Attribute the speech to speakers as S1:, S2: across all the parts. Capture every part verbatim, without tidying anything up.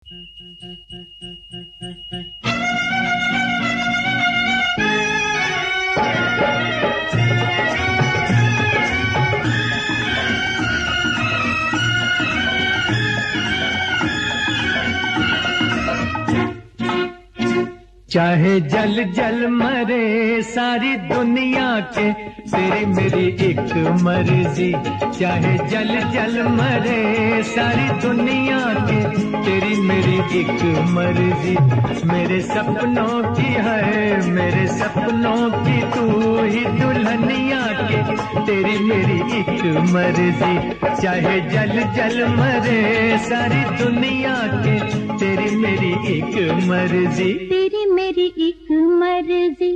S1: चाहे जल जल मरे सारी दुनिया के, तेरी मेरी एक मर्जी। चाहे जल जल मरे सारी दुनिया के, तेरी मेरी एक मर्जी। मेरे सपनों की है, मेरे सपनों की तू ही दुल्हनिया के, तेरी मेरी एक मर्जी। चाहे जल जल मरे सारी दुनिया के, तेरी मेरी एक मर्जी।
S2: तेरी मेरी एक मर्जी।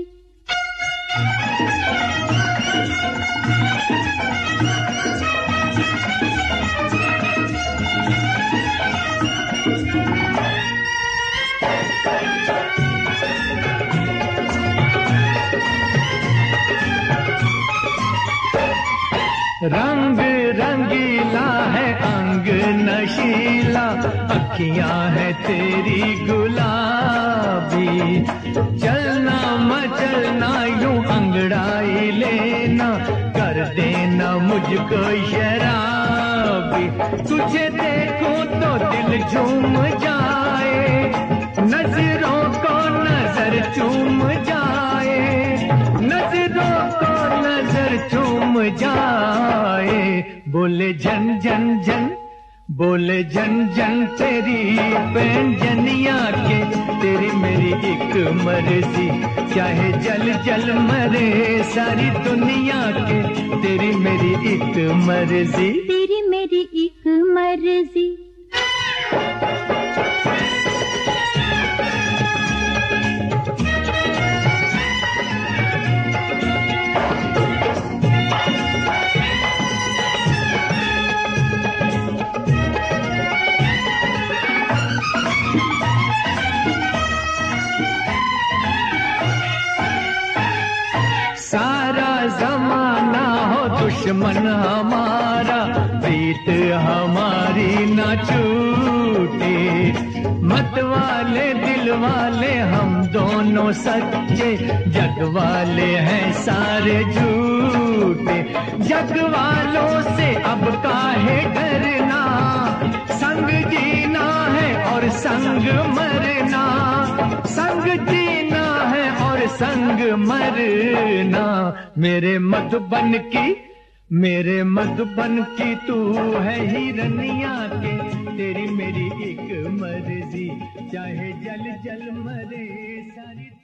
S1: रंग रंगीला है अंग नशीला, अखियां है तेरी गुलाबी। चलना मचलना यूं अंगड़ाई लेना, कर देना मुझको शराबी। तुझे देखूं तो दिल झूम जाए, नजरों को नजर चूम जाए, नजरों को नजर चूम जाए। बोले जन जन जन, बोले जन जन तेरी पैंजनिया के, तेरी मेरी एक मर्जी। चाहे जल जल मरे सारी दुनिया के, तेरी मेरी एक मर्जी।
S2: तेरी मेरी एक मर्जी।
S1: सारा जमाना हो दुश्मन हमारा, प्रीत हमारी न छूटे। मत वाले दिल वाले हम दोनों सच्चे, जग वाले हैं सारे झूठे। जग वालों से अब काहे डरना, संग जीना है और संग मरना, संग जीना है और संग मरना। मेरे मधुबन की, मेरे मधुबन की तू है हिरनिया के, तेरी मेरी एक मर्जी। चाहे जल जल मरे सारी